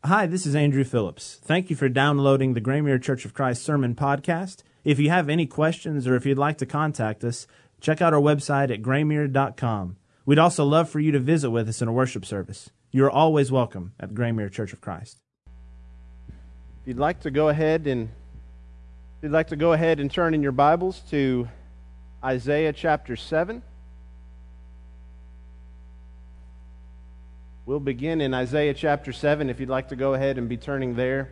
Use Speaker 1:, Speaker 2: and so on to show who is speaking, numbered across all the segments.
Speaker 1: Hi, this is Andrew Phillips. Thank you for downloading the Graymere Church of Christ Sermon Podcast. If you have any questions or if you'd like to contact us, check out our website at graymere.com. We'd also love for you to visit with us in a worship service. You are always welcome at Graymere Church of Christ.
Speaker 2: If you'd like to go ahead and turn in your Bibles to Isaiah chapter 7. We'll begin in Isaiah chapter 7 if you'd like to go ahead and be turning there.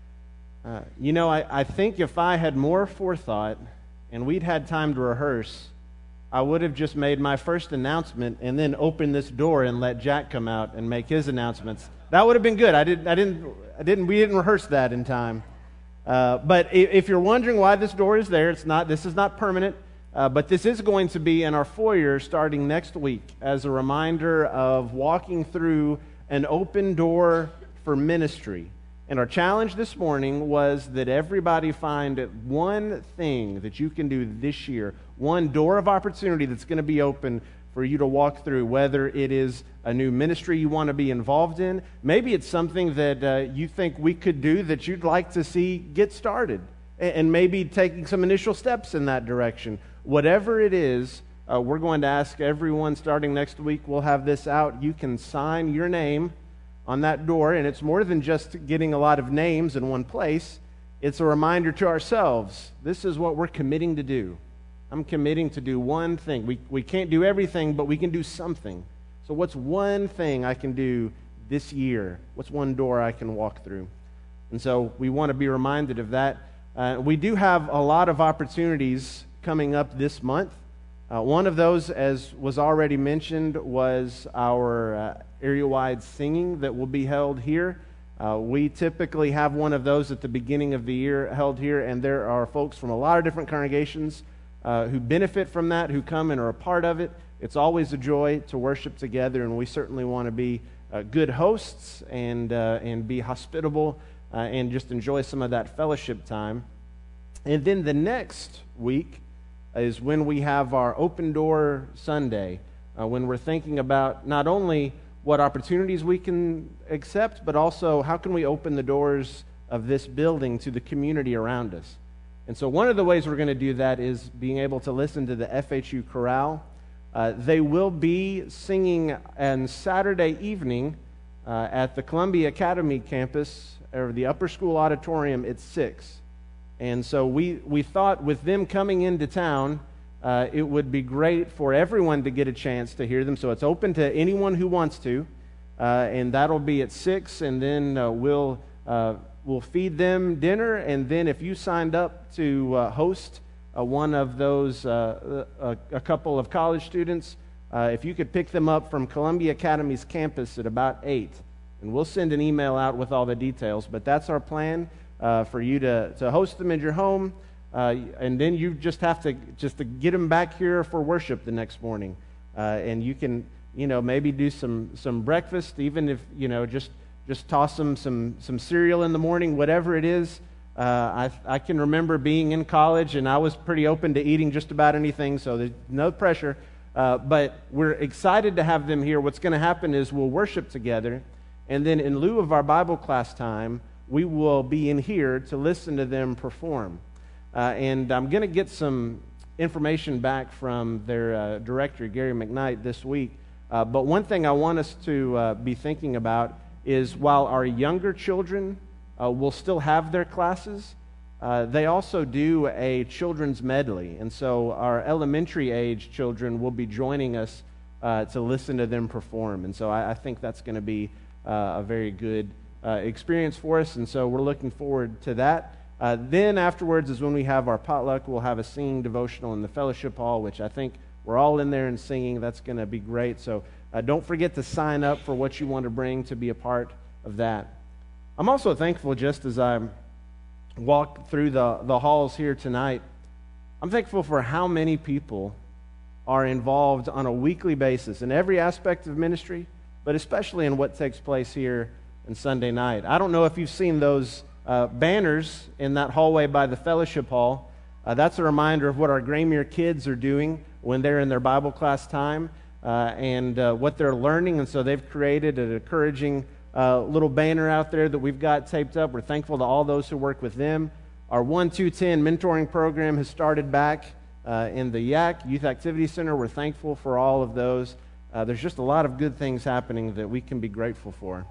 Speaker 2: I think if I had more forethought and we'd had time to rehearse, I would have just made my first announcement and then opened this door and let Jack come out and make his announcements. That would have been good. We didn't rehearse that in time. But if you're wondering why this door is there, this is not permanent. But this is going to be in our foyer starting next week as a reminder of walking through an open door for ministry. And our challenge this morning was that everybody find one thing that you can do this year, one door of opportunity that's going to be open for you to walk through, whether it is a new ministry you want to be involved in. Maybe it's something that you think we could do that you'd like to see get started, and maybe taking some initial steps in that direction. Whatever it is, we're going to ask everyone starting next week. We'll have this out. You can sign your name on that door, and it's more than just getting a lot of names in one place. It's a reminder to ourselves, this is what we're committing to do. I'm committing to do one thing. We can't do everything, but we can do something. So what's one thing I can do this year? What's one door I can walk through? And so we want to be reminded of that. We do have a lot of opportunities coming up this month. One of those, as was already mentioned, was our area-wide singing that will be held here. We typically have one of those at the beginning of the year held here, and there are folks from a lot of different congregations who benefit from that, who come and are a part of it. It's always a joy to worship together, and we certainly want to be good hosts and be hospitable and just enjoy some of that fellowship time. And then the next week is when we have our Open Door Sunday, when we're thinking about not only what opportunities we can accept, but also how can we open the doors of this building to the community around us. And so one of the ways we're going to do that is being able to listen to the FHU Chorale. They will be singing on Saturday evening at the Columbia Academy campus, or the Upper School Auditorium at 6. And so we thought with them coming into town, it would be great for everyone to get a chance to hear them. So it's open to anyone who wants to, and that'll be at 6. And then we'll feed them dinner. And then if you signed up to host one of those, a couple of college students, if you could pick them up from Columbia Academy's campus at about 8, and we'll send an email out with all the details. But that's our plan. For you to host them in your home, and then you just have to get them back here for worship the next morning, and you can maybe do some breakfast, even if just toss them some cereal in the morning, whatever it is. I can remember being in college, and I was pretty open to eating just about anything, so there's no pressure. But we're excited to have them here. What's going to happen is we'll worship together, and then in lieu of our Bible class time, we will be in here to listen to them perform. And I'm going to get some information back from their director, Gary McKnight, this week. But one thing I want us to be thinking about is while our younger children will still have their classes, they also do a children's medley. And so our elementary age children will be joining us to listen to them perform. And so I think that's going to be a very good experience for us, and so we're looking forward to that. Then afterwards is when we have our potluck. We'll have a singing devotional in the fellowship hall, which I think we're all in there and singing. That's going to be great. So don't forget to sign up for what you want to bring to be a part of that. I'm also thankful, just as I walk through the halls here tonight, I'm thankful for how many people are involved on a weekly basis in every aspect of ministry, but especially in what takes place here on Sunday night. I don't know if you've seen those banners in that hallway by the fellowship hall. That's a reminder of what our Graymere kids are doing when they're in their Bible class time and what they're learning. And so they've created an encouraging little banner out there that we've got taped up. We're thankful to all those who work with them. Our 1-2-10 mentoring program has started back in the YAC, Youth Activity Center. We're thankful for all of those. There's just a lot of good things happening that we can be grateful for.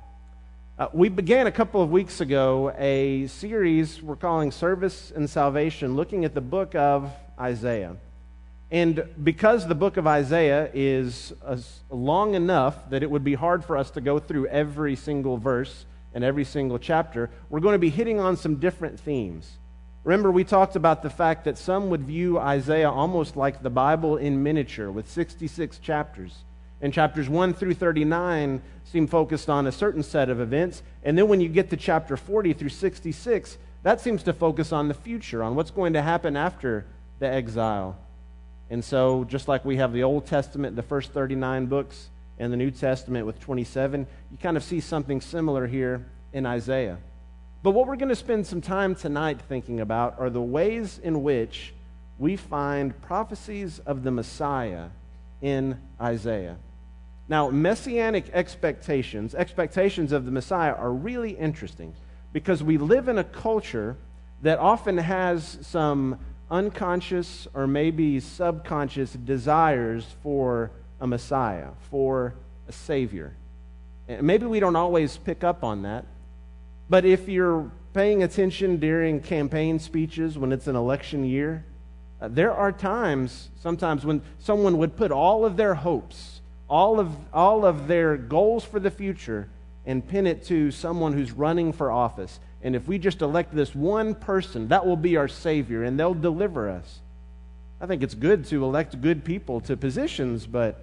Speaker 2: We began a couple of weeks ago a series we're calling Service and Salvation, looking at the book of Isaiah. And because the book of Isaiah is long enough that it would be hard for us to go through every single verse and every single chapter, we're going to be hitting on some different themes. Remember, we talked about the fact that some would view Isaiah almost like the Bible in miniature with 66 chapters. And chapters 1 through 39 seem focused on a certain set of events. And then when you get to chapter 40 through 66, that seems to focus on the future, on what's going to happen after the exile. And so, just like we have the Old Testament, the first 39 books, and the New Testament with 27, you kind of see something similar here in Isaiah. But what we're going to spend some time tonight thinking about are the ways in which we find prophecies of the Messiah in Isaiah. Now, messianic expectations of the Messiah are really interesting because we live in a culture that often has some unconscious or maybe subconscious desires for a Messiah, for a Savior. And maybe we don't always pick up on that, but if you're paying attention during campaign speeches when it's an election year, there are times, sometimes, when someone would put all of their hopes, all of their goals for the future, and pin it to someone who's running for office. And if we just elect this one person, that will be our Savior, and they'll deliver us. I think it's good to elect good people to positions, but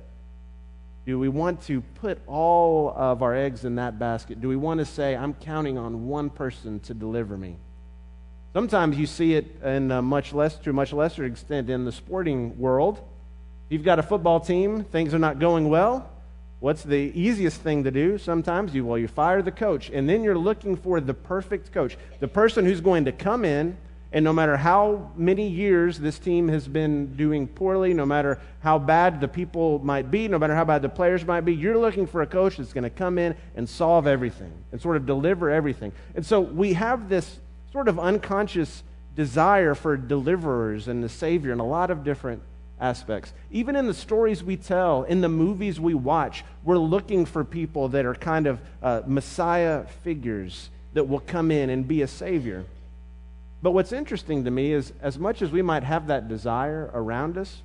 Speaker 2: do we want to put all of our eggs in that basket? Do we want to say, I'm counting on one person to deliver me? Sometimes you see it in to a much lesser extent in the sporting world. If you've got a football team, things are not going well. What's the easiest thing to do? Sometimes you fire the coach, and then you're looking for the perfect coach, the person who's going to come in, and no matter how many years this team has been doing poorly, no matter how bad the people might be, no matter how bad the players might be, you're looking for a coach that's going to come in and solve everything and sort of deliver everything. And so we have this sort of unconscious desire for deliverers and the Savior in a lot of different aspects. Even in the stories we tell, in the movies we watch, we're looking for people that are kind of Messiah figures that will come in and be a Savior. But what's interesting to me is, as much as we might have that desire around us,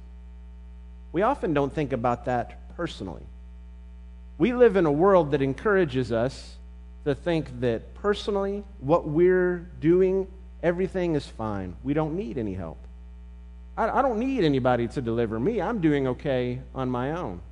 Speaker 2: we often don't think about that personally. We live in a world that encourages us to think that personally, what we're doing, everything is fine. We don't need any help. I don't need anybody to deliver me. I'm doing okay on my own.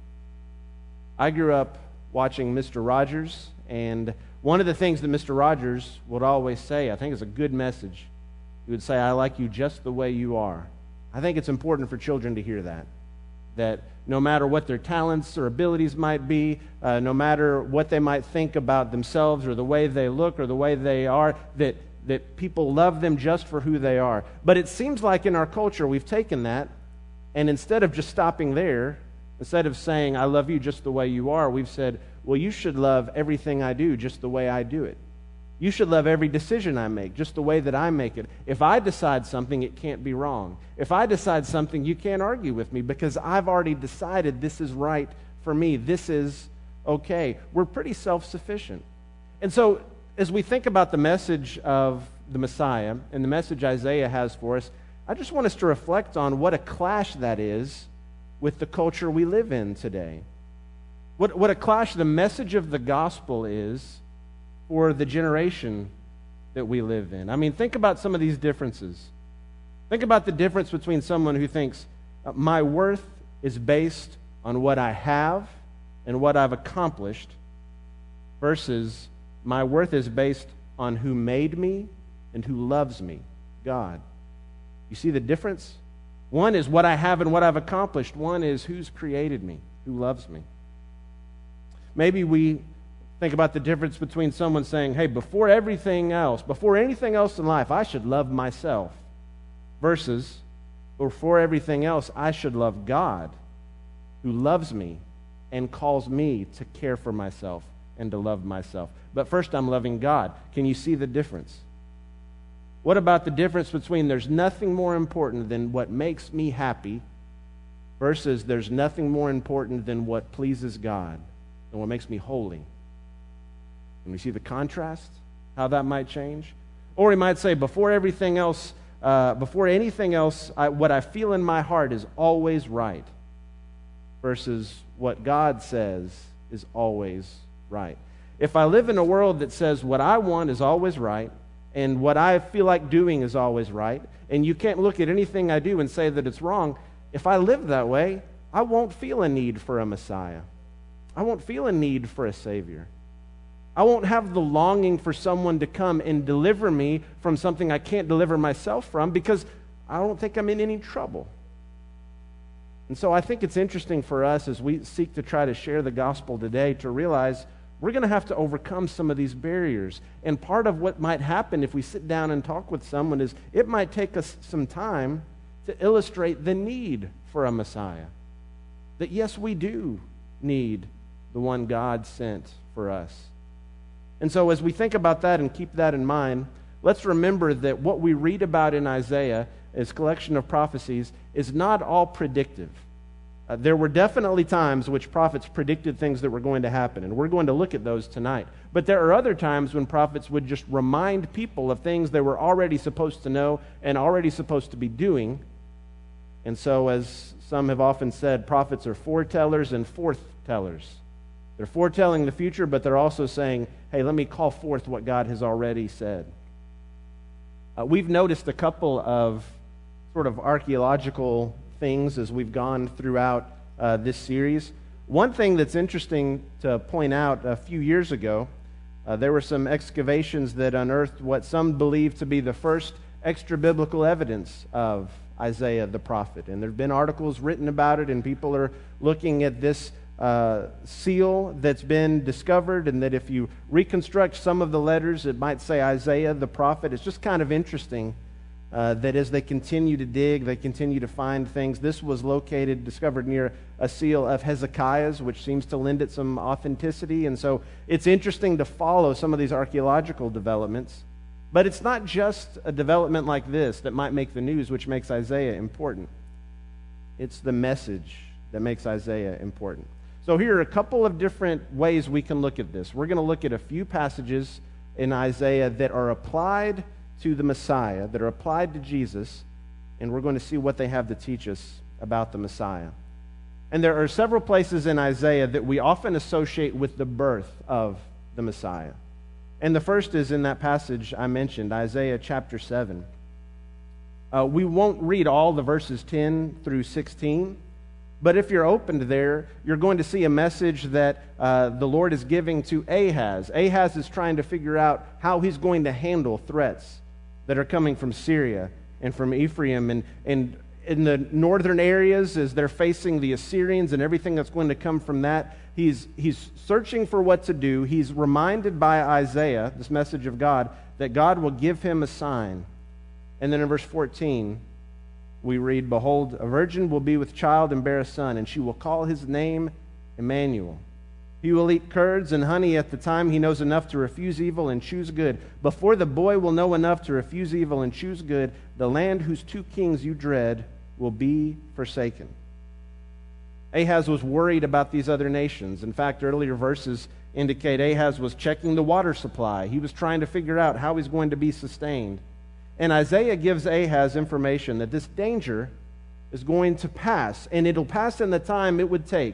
Speaker 2: I grew up watching Mr. Rogers, and one of the things that Mr. Rogers would always say, I think is a good message, he would say, I like you just the way you are. I think it's important for children to hear that no matter what their talents or abilities might be, no matter what they might think about themselves or the way they look or the way they are, that people love them just for who they are. But it seems like in our culture we've taken that, and instead of just stopping there, instead of saying, I love you just the way you are, we've said, well, you should love everything I do just the way I do it. You should love every decision I make just the way that I make it. If I decide something, it can't be wrong. If I decide something, you can't argue with me because I've already decided this is right for me. This is okay. We're pretty self-sufficient. And so, as we think about the message of the Messiah and the message Isaiah has for us, I just want us to reflect on what a clash that is with the culture we live in today. What a clash the message of the gospel is for the generation that we live in. I mean, think about some of these differences. Think about the difference between someone who thinks, my worth is based on what I have and what I've accomplished, versus my worth is based on who made me and who loves me, God. You see the difference? One is what I have and what I've accomplished. One is who's created me, who loves me. Maybe we think about the difference between someone saying, hey, before anything else in life, I should love myself, versus before everything else, I should love God, who loves me and calls me to care for myself and to love myself. but first I'm loving God. Can you see the difference? What about the difference between there's nothing more important than what makes me happy versus there's nothing more important than what pleases God and what makes me holy? Can we see the contrast, how that might change? Or he might say, before anything else, what I feel in my heart is always right versus what God says is always right. If I live in a world that says what I want is always right and what I feel like doing is always right, and you can't look at anything I do and say that it's wrong, if I live that way, I won't feel a need for a Messiah. I won't feel a need for a Savior. I won't have the longing for someone to come and deliver me from something I can't deliver myself from because I don't think I'm in any trouble. And so I think it's interesting for us as we seek to try to share the gospel today to realize we're going to have to overcome some of these barriers. And part of what might happen if we sit down and talk with someone is it might take us some time to illustrate the need for a Messiah. That yes, we do need the one God sent for us. And so as we think about that and keep that in mind, let's remember that what we read about in Isaiah, as collection of prophecies, is not all predictive. There were definitely times which prophets predicted things that were going to happen, and we're going to look at those tonight. But there are other times when prophets would just remind people of things they were already supposed to know and already supposed to be doing. And so, as some have often said, prophets are foretellers and forthtellers. They're foretelling the future, but they're also saying, hey, let me call forth what God has already said. We've noticed a couple of sort of archaeological things as we've gone throughout this series. One thing that's interesting to point out, a few years ago, there were some excavations that unearthed what some believe to be the first extra-biblical evidence of Isaiah the prophet. And there have been articles written about it, and people are looking at this seal that's been discovered, and that if you reconstruct some of the letters, it might say Isaiah the prophet. It's just kind of interesting that as they continue to dig, they continue to find things. This was discovered near a seal of Hezekiah's, which seems to lend it some authenticity. And so it's interesting to follow some of these archaeological developments. But it's not just a development like this that might make the news, which makes Isaiah important. It's the message that makes Isaiah important. So here are a couple of different ways we can look at this. We're going to look at a few passages in Isaiah that are applied to the Messiah, that are applied to Jesus, and we're going to see what they have to teach us about the Messiah. And there are several places in Isaiah that we often associate with the birth of the Messiah. And the first is in that passage I mentioned, Isaiah chapter 7. We won't read all the verses 10 through 16, but if you're open to there, you're going to see a message that the Lord is giving to Ahaz. Ahaz is trying to figure out how he's going to handle threats that are coming from Syria and from Ephraim. And in the northern areas, as they're facing the Assyrians and everything that's going to come from that, he's searching for what to do. He's reminded by Isaiah, this message of God, that God will give him a sign. And then in verse 14, we read, "Behold, a virgin will be with child and bear a son, and she will call his name Emmanuel. He will eat curds and honey at the time he knows enough to refuse evil and choose good. Before the boy will know enough to refuse evil and choose good, the land whose two kings you dread will be forsaken." Ahaz was worried about these other nations. In fact, earlier verses indicate Ahaz was checking the water supply. He was trying to figure out how he's going to be sustained. And Isaiah gives Ahaz information that this danger is going to pass, and it'll pass in the time it would take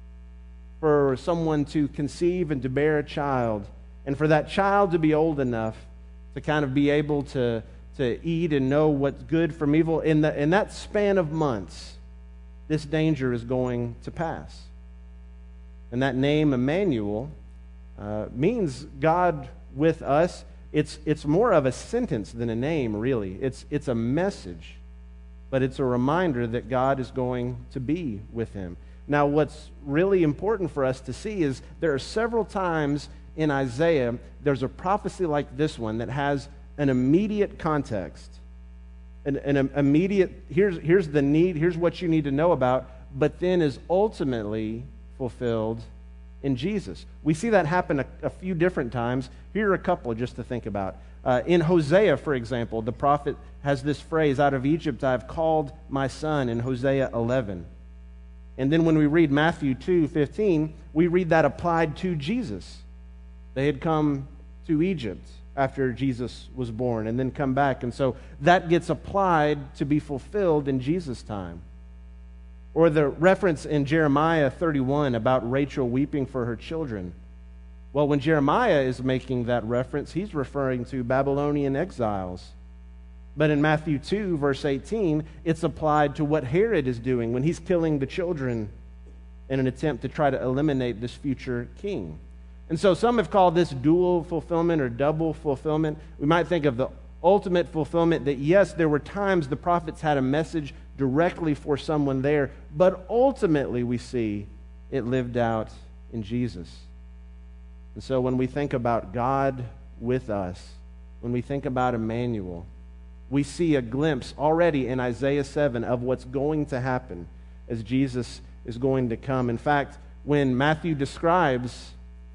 Speaker 2: for someone to conceive and to bear a child, and for that child to be old enough to kind of be able to eat and know what's good from evil. In that span of months, this danger is going to pass. And that name, Emmanuel, means God with us. It's more of a sentence than a name, really. It's a message, but it's a reminder that God is going to be with him. Now, what's really important for us to see is there are several times in Isaiah, there's a prophecy like this one that has an immediate context. An immediate, here's the need, here's what you need to know about, but then is ultimately fulfilled in Jesus. We see that happen a few different times. Here are a couple just to think about. In Hosea, for example, the prophet has this phrase, "Out of Egypt I have called my son," in Hosea 11. And then when we read Matthew 2:15, we read that applied to Jesus. They had come to Egypt after Jesus was born and then come back. And so that gets applied to be fulfilled in Jesus' time. Or the reference in Jeremiah 31 about Rachel weeping for her children. Well, when Jeremiah is making that reference, he's referring to Babylonian exiles. But in Matthew 2, verse 18, it's applied to what Herod is doing when he's killing the children in an attempt to try to eliminate this future king. And so some have called this dual fulfillment or double fulfillment. We might think of the ultimate fulfillment that, yes, there were times the prophets had a message directly for someone there, but ultimately we see it lived out in Jesus. And so when we think about God with us, when we think about Emmanuel, we see a glimpse already in Isaiah 7 of what's going to happen as Jesus is going to come. In fact, when Matthew describes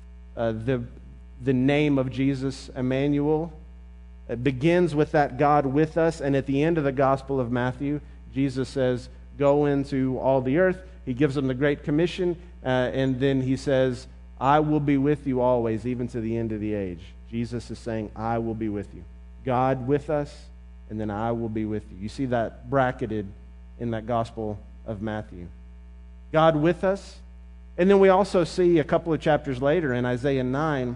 Speaker 2: the name of Jesus, Emmanuel, it begins with that God with us, and at the end of the Gospel of Matthew, Jesus says, "Go into all the earth." He gives them the Great Commission, and then he says, "I will be with you always, even to the end of the age." Jesus is saying, "I will be with you." God with us, and then I will be with you. You see that bracketed in that Gospel of Matthew. God with us. And then we also see a couple of chapters later in Isaiah 9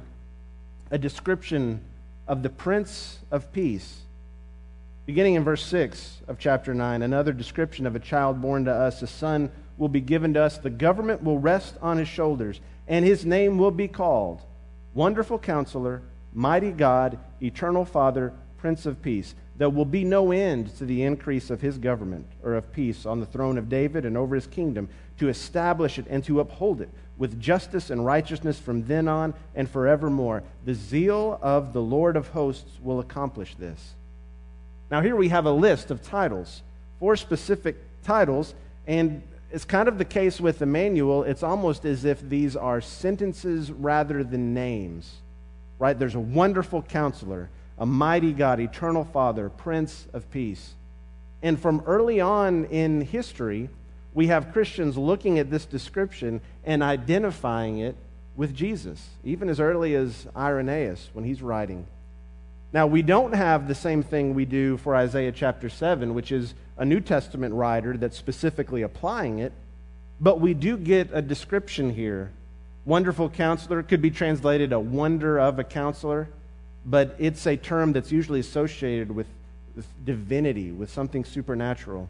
Speaker 2: a description of the Prince of Peace. Beginning in verse 6 of chapter 9, another description of a child born to us, a son will be given to us, the government will rest on his shoulders, and his name will be called Wonderful Counselor, Mighty God, Eternal Father, Prince of Peace. There will be no end to the increase of his government, or of peace, on the throne of David and over his kingdom, to establish it and to uphold it with justice and righteousness from then on and forevermore. The zeal of the Lord of hosts will accomplish this. Now here we have a list of titles, 4 specific titles, and it's kind of the case with Emmanuel. It's almost as if these are sentences rather than names, right? There's a Wonderful Counselor, a Mighty God, Eternal Father, Prince of Peace. And from early on in history, we have Christians looking at this description and identifying it with Jesus, even as early as Irenaeus when he's writing. Now, we don't have the same thing we do for Isaiah chapter 7, which is a New Testament writer that's specifically applying it, but we do get a description here. Wonderful Counselor could be translated a wonder of a counselor, but it's a term that's usually associated with divinity, with something supernatural.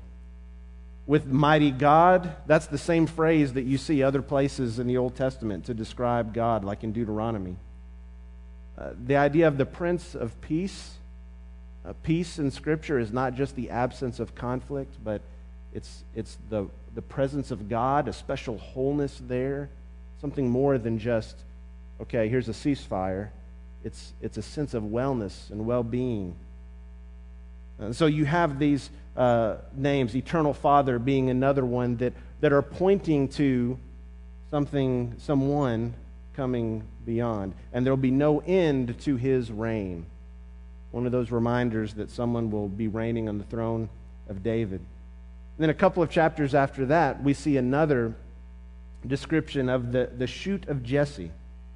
Speaker 2: With Mighty God, that's the same phrase that you see other places in the Old Testament to describe God, like in Deuteronomy. The idea of the Prince of Peace, peace in Scripture is not just the absence of conflict, but it's the presence of God, a special wholeness there, something more than just, okay, here's a ceasefire. It's a sense of wellness and well-being. And so you have these names, Eternal Father being another one that are pointing to someone coming beyond. And there will be no end to his reign. One of those reminders that someone will be reigning on the throne of David. And then a couple of chapters after that, we see another description of the shoot of Jesse.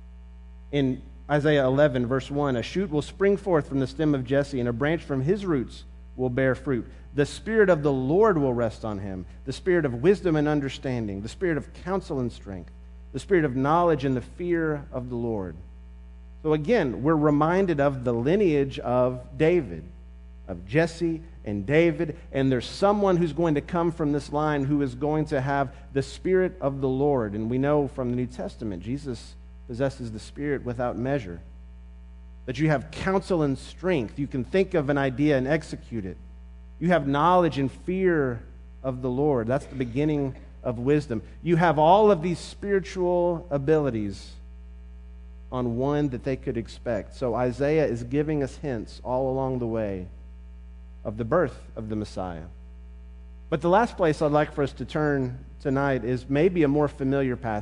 Speaker 2: In Isaiah 11, verse 1, a shoot will spring forth from the stem of Jesse, and a branch from his roots will bear fruit. The Spirit of the Lord will rest on him, the Spirit of wisdom and understanding, the Spirit of counsel and strength, the Spirit of knowledge and the fear of the Lord. So again, we're reminded of the lineage of David, of Jesse and David, and there's someone who's going to come from this line who is going to have the Spirit of the Lord. And we know from the New Testament, Jesus possesses the Spirit without measure. That you have counsel and strength. You can think of an idea and execute it. You have knowledge and fear of the Lord. That's the beginning of wisdom. You have all of these spiritual abilities on one that they could expect. So Isaiah is giving us hints all along the way of the birth of the Messiah. But the last place I'd like for us to turn tonight is maybe a more familiar passage,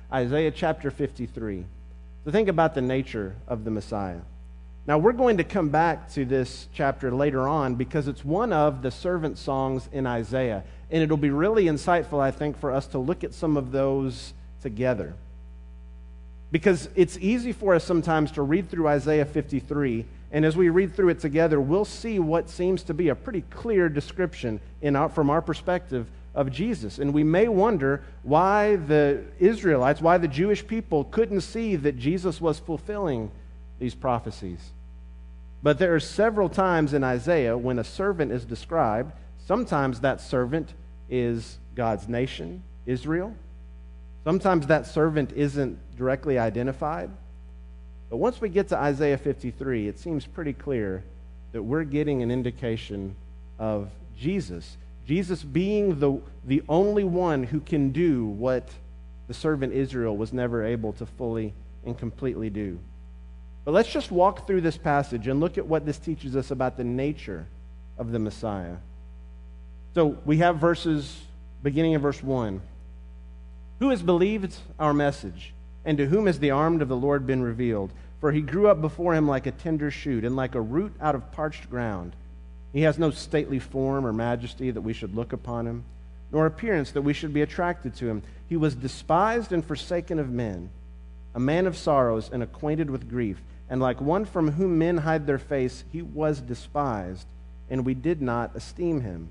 Speaker 2: Isaiah chapter 53. So think about the nature of the Messiah. Now, we're going to come back to this chapter later on because it's one of the servant songs in Isaiah. And it'll be really insightful, I think, for us to look at some of those together. Because it's easy for us sometimes to read through Isaiah 53, and as we read through it together, we'll see what seems to be a pretty clear description from our perspective of Jesus. And we may wonder why the Israelites, why the Jewish people couldn't see that Jesus was fulfilling these prophecies. But there are several times in Isaiah when a servant is described. Sometimes that servant is God's nation, Israel. Sometimes that servant isn't directly identified. But once we get to Isaiah 53, it seems pretty clear that we're getting an indication of Jesus. Jesus being the only one who can do what the servant Israel was never able to fully and completely do. But let's just walk through this passage and look at what this teaches us about the nature of the Messiah. So we have verses, beginning in verse 1. Who has believed our message, and to whom has the arm of the Lord been revealed? For he grew up before him like a tender shoot, and like a root out of parched ground. He has no stately form or majesty that we should look upon him, nor appearance that we should be attracted to him. He was despised and forsaken of men, a man of sorrows and acquainted with grief, and like one from whom men hide their face, he was despised, and we did not esteem him.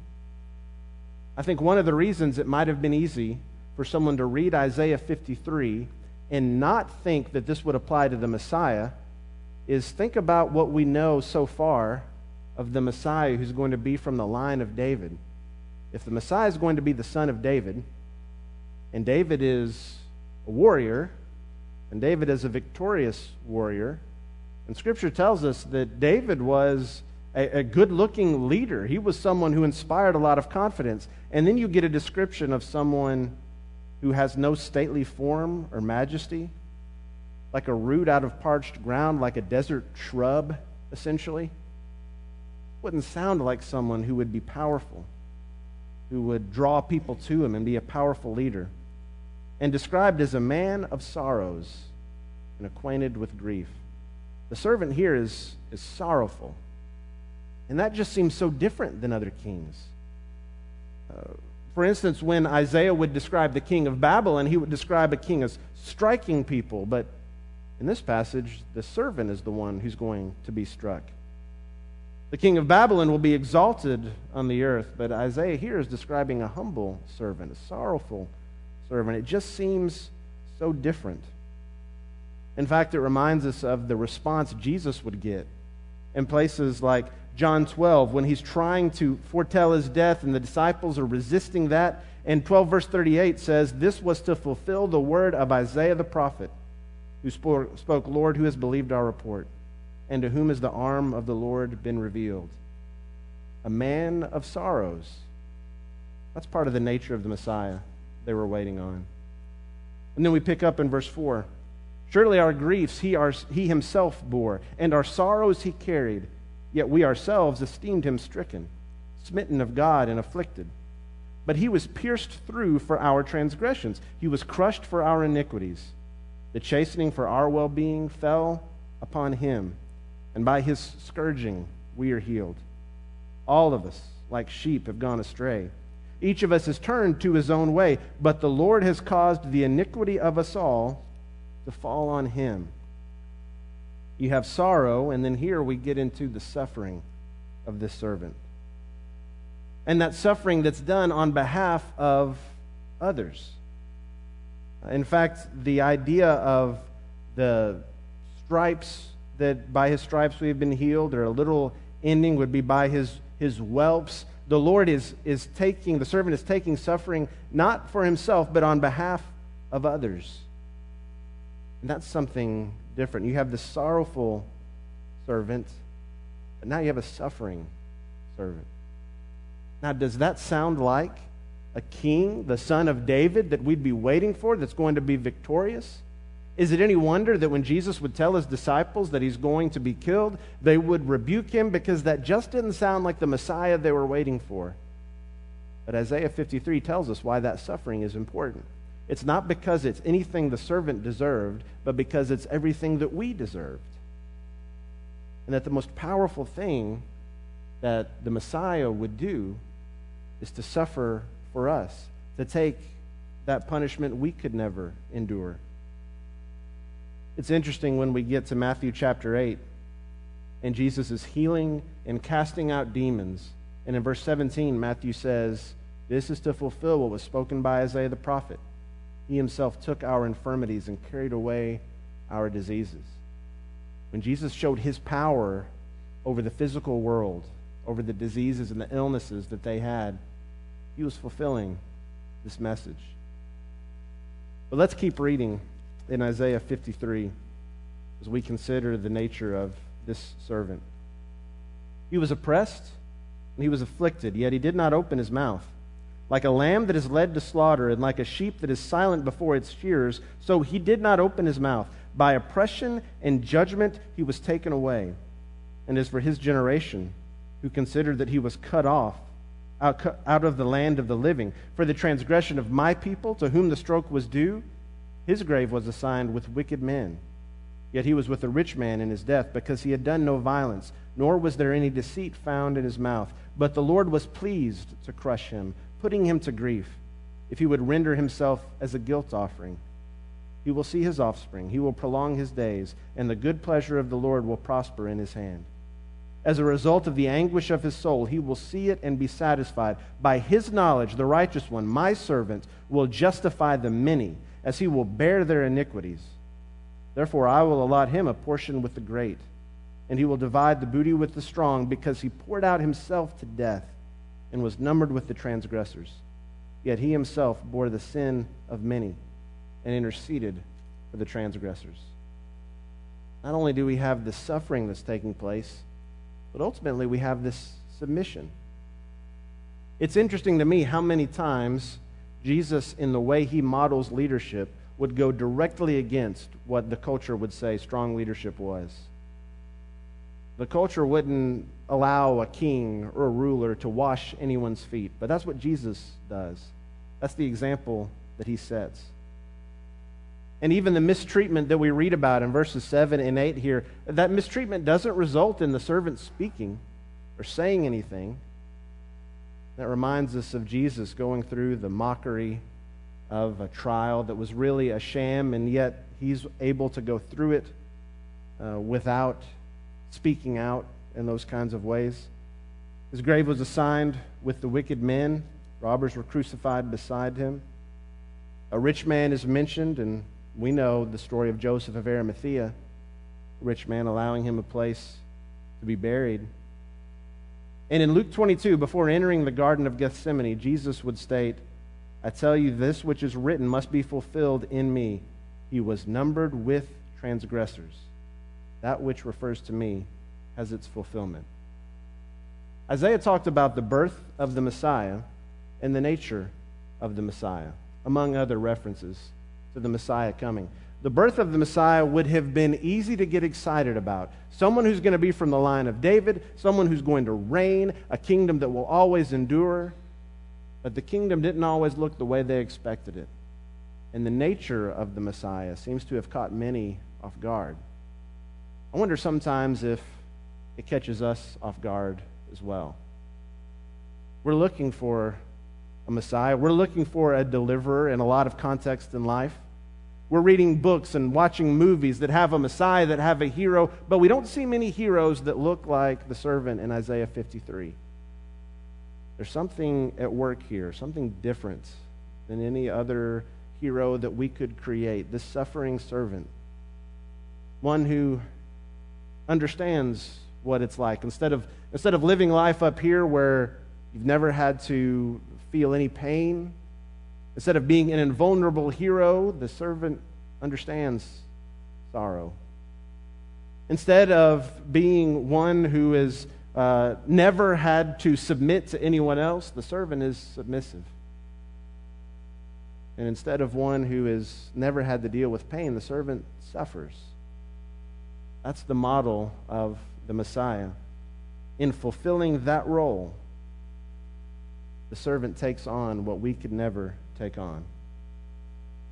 Speaker 2: I think one of the reasons it might have been easy for someone to read Isaiah 53 and not think that this would apply to the Messiah is think about what we know so far of the Messiah who's going to be from the line of David. If the Messiah is going to be the son of David, and David is a warrior, and David is a victorious warrior, and Scripture tells us that David was a good-looking leader. He was someone who inspired a lot of confidence. And then you get a description of someone who has no stately form or majesty, like a root out of parched ground, like a desert shrub, essentially. Wouldn't sound like someone who would be powerful, who would draw people to him and be a powerful leader. And described as a man of sorrows and acquainted with grief. The servant here is sorrowful. And that just seems so different than other kings. For instance, when Isaiah would describe the king of Babylon, he would describe a king as striking people. But in this passage, the servant is the one who's going to be struck. The king of Babylon will be exalted on the earth, but Isaiah here is describing a humble servant, a sorrowful servant. It just seems so different. In fact, it reminds us of the response Jesus would get in places like John 12, when he's trying to foretell his death and the disciples are resisting that. And 12 verse 38 says, "This was to fulfill the word of Isaiah the prophet, who spoke, Lord, who has believed our report? And to whom has the arm of the Lord been revealed?" A man of sorrows. That's part of the nature of the Messiah they were waiting on. And then we pick up in verse 4. "Surely our griefs he himself bore, and our sorrows he carried. Yet we ourselves esteemed him stricken, smitten of God, and afflicted. But he was pierced through for our transgressions. He was crushed for our iniquities. The chastening for our well-being fell upon him, and by his scourging we are healed. All of us, like sheep, have gone astray. Each of us has turned to his own way, but the Lord has caused the iniquity of us all to fall on him." You have sorrow, and then here we get into the suffering of this servant. And that suffering that's done on behalf of others. In fact, the idea of the stripes, that by his stripes we have been healed, or a little ending would be by his whelps. The Lord the servant is taking suffering not for himself, but on behalf of others. And that's something different. You have the sorrowful servant, but now you have a suffering servant. Now, does that sound like a king, the son of David, that we'd be waiting for, that's going to be victorious? Is it any wonder that when Jesus would tell his disciples that he's going to be killed, they would rebuke him, because that just didn't sound like the Messiah they were waiting for? But Isaiah 53 tells us why that suffering is important. it's not because it's anything the servant deserved, but because it's everything that we deserved. And that the most powerful thing that the Messiah would do is to suffer for us, to take that punishment we could never endure. It's interesting when we get to Matthew chapter 8, and Jesus is healing and casting out demons. And in verse 17, Matthew says, "This is to fulfill what was spoken by Isaiah the prophet. He himself took our infirmities and carried away our diseases." When Jesus showed his power over the physical world, over the diseases and the illnesses that they had, he was fulfilling this message. But let's keep reading in Isaiah 53 as we consider the nature of this servant. "He was oppressed and he was afflicted, yet he did not open his mouth. Like a lamb that is led to slaughter, and like a sheep that is silent before its shearers, so he did not open his mouth. By oppression and judgment he was taken away. And as for his generation, who considered that he was cut off out of the land of the living, for the transgression of my people, to whom the stroke was due, his grave was assigned with wicked men. Yet he was with a rich man in his death, because he had done no violence, nor was there any deceit found in his mouth. But the Lord was pleased to crush him, putting him to grief, if he would render himself as a guilt offering. He will see his offspring, he will prolong his days, and the good pleasure of the Lord will prosper in his hand. As a result of the anguish of his soul, he will see it and be satisfied. By his knowledge, the righteous one, my servant, will justify the many, as he will bear their iniquities. Therefore I will allot him a portion with the great, and he will divide the booty with the strong, because he poured out himself to death and was numbered with the transgressors. Yet he himself bore the sin of many and interceded for the transgressors." Not only do we have this suffering that's taking place, but ultimately we have this submission. It's interesting to me how many times Jesus, in the way he models leadership, would go directly against what the culture would say strong leadership was. The culture wouldn't allow a king or a ruler to wash anyone's feet, but that's what Jesus does. That's the example that he sets. And even the mistreatment that we read about in verses 7 and 8 here, that mistreatment doesn't result in the servant speaking or saying anything. That reminds us of Jesus going through the mockery of a trial that was really a sham, and yet he's able to go through it without speaking out in those kinds of ways. His grave was assigned with the wicked men. Robbers were crucified beside him. A rich man is mentioned, and we know the story of Joseph of Arimathea, a rich man allowing him a place to be buried. And in Luke 22, before entering the Garden of Gethsemane, Jesus would state, "I tell you, this which is written must be fulfilled in me. He was numbered with transgressors." That which refers to me has its fulfillment. Isaiah talked about the birth of the Messiah and the nature of the Messiah, among other references to the Messiah coming. The birth of the Messiah would have been easy to get excited about. Someone who's going to be from the line of David, someone who's going to reign, a kingdom that will always endure. But the kingdom didn't always look the way they expected it. And the nature of the Messiah seems to have caught many off guard. I wonder sometimes if it catches us off guard as well. We're looking for a Messiah. We're looking for a deliverer in a lot of context in life. We're reading books and watching movies that have a Messiah, that have a hero, but we don't see many heroes that look like the servant in Isaiah 53. There's something at work here, something different than any other hero that we could create. This suffering servant, one who understands what it's like. Instead of living life up here where you've never had to feel any pain, instead of being an invulnerable hero, the servant understands sorrow. Instead of being one who has never had to submit to anyone else, the servant is submissive. And instead of one who has never had to deal with pain, the servant suffers. That's the model of the Messiah. In fulfilling that role, the servant takes on what we could never take on.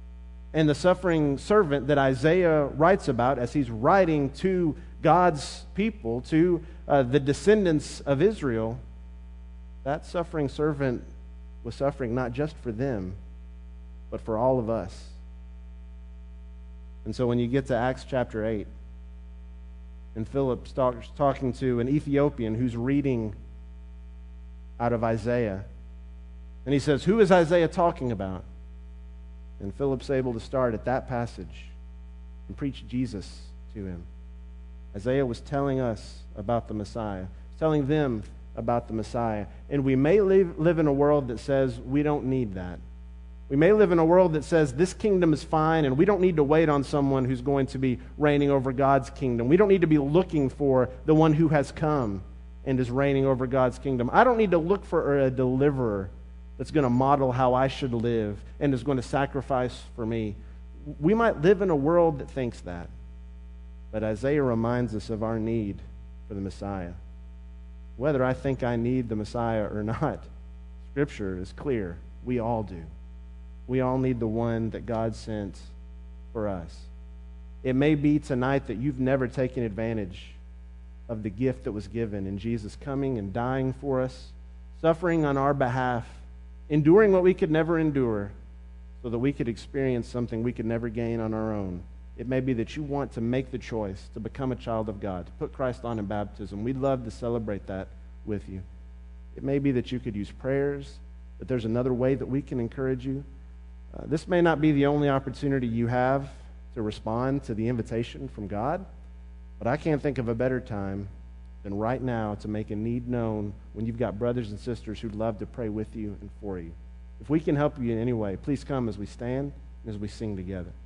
Speaker 2: and the suffering servant that Isaiah writes about as he's writing to God's people, to the descendants of Israel, that suffering servant was suffering not just for them, but for all of us. And so when you get to Acts chapter 8, and Philip starts talking to an Ethiopian who's reading out of Isaiah, and he says, "Who is Isaiah talking about?" And Philip's able to start at that passage and preach Jesus to him. Isaiah was telling us about the Messiah, telling them about the Messiah. And we may live in a world that says we don't need that. We may live in a world that says this kingdom is fine and we don't need to wait on someone who's going to be reigning over God's kingdom. We don't need to be looking for the one who has come and is reigning over God's kingdom. I don't need to look for a deliverer that's going to model how I should live and is going to sacrifice for me. We might live in a world that thinks that. But Isaiah reminds us of our need for the Messiah. Whether I think I need the Messiah or not, Scripture is clear. We all do. We all need the one that God sent for us. It may be tonight that you've never taken advantage of the gift that was given in Jesus coming and dying for us, suffering on our behalf, enduring what we could never endure so that we could experience something we could never gain on our own. It may be that you want to make the choice to become a child of God, to put Christ on in baptism. We'd love to celebrate that with you. It may be that you could use prayers, that there's another way that we can encourage you. This may not be the only opportunity you have to respond to the invitation from God, but I can't think of a better time than right now to make a need known when you've got brothers and sisters who'd love to pray with you and for you. If we can help you in any way, please come as we stand and as we sing together.